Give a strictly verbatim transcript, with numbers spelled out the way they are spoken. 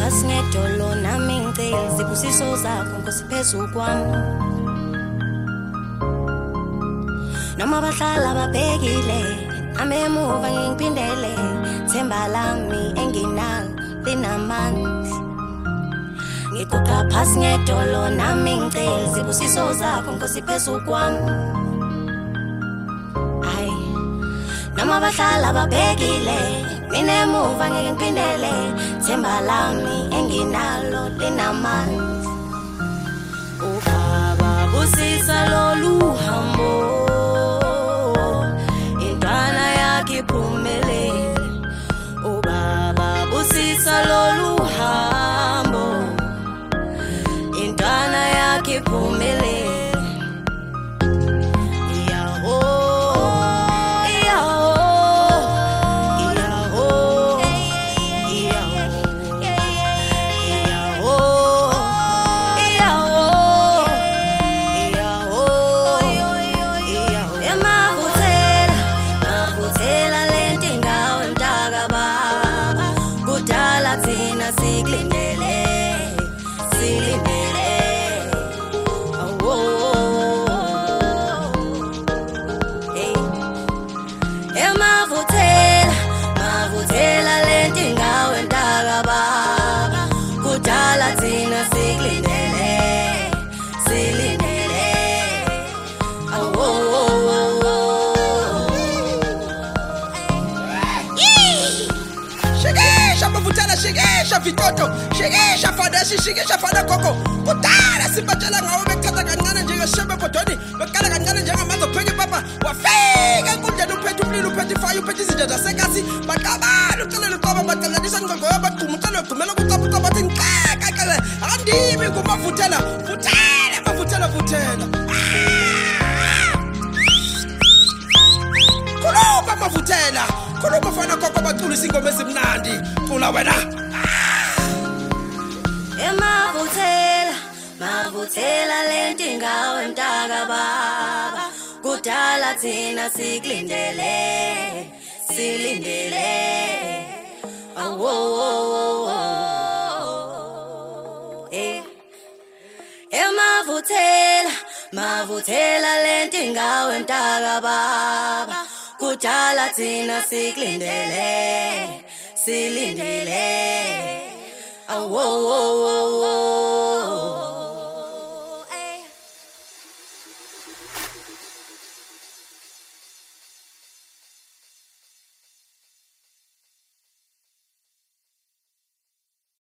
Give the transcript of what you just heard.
phasi ngedolo nami ngicela izibusiso zakho Nkosi phezu kwami Noma bahlala babhekile nami emuva ngiphindele themba lami enginalo linamandla Ngiguqa phasi ngedolo nami ngicela izibusiso zakho Nkosi phezu kwami Ay Noma bahlala babhekile mina emuva ngeke ngiphindele themba lami enginalo linamandla Ubaba busisa lolu hambo intwana yakhe iphumelele Ubaba busisa lolu hambo intwana yakhe iphumelele Shikisha vitoto, shikisha fadashi, shikisha fada koko Kudara sipatela ngawo bekuthatha kancane njengeshebe bodoni Bekala kancane njengamazi ophenye papa Wafika enkundleni uphethe umlilo uphethe ifayo uphethe izinto zasekasi Baqabana ucelela uqoba baqalanisa ngqongoyo baqhuma ucela ugqumela kucapha bathi nqaqaqele Akandimi ngumavuthela, vuthela mavuthela vuthela Khuluma mavuthela Khuluma fana koko bacula ingoma ezimnandi Cula wena Emavuthela mavuthela lento ngawe mntaka baba Kudala thina sikulindele silindele Awo Eh Emavuthela mavuthela lento ngawe mntaka baba Kudala thina sikulindele silindele Awo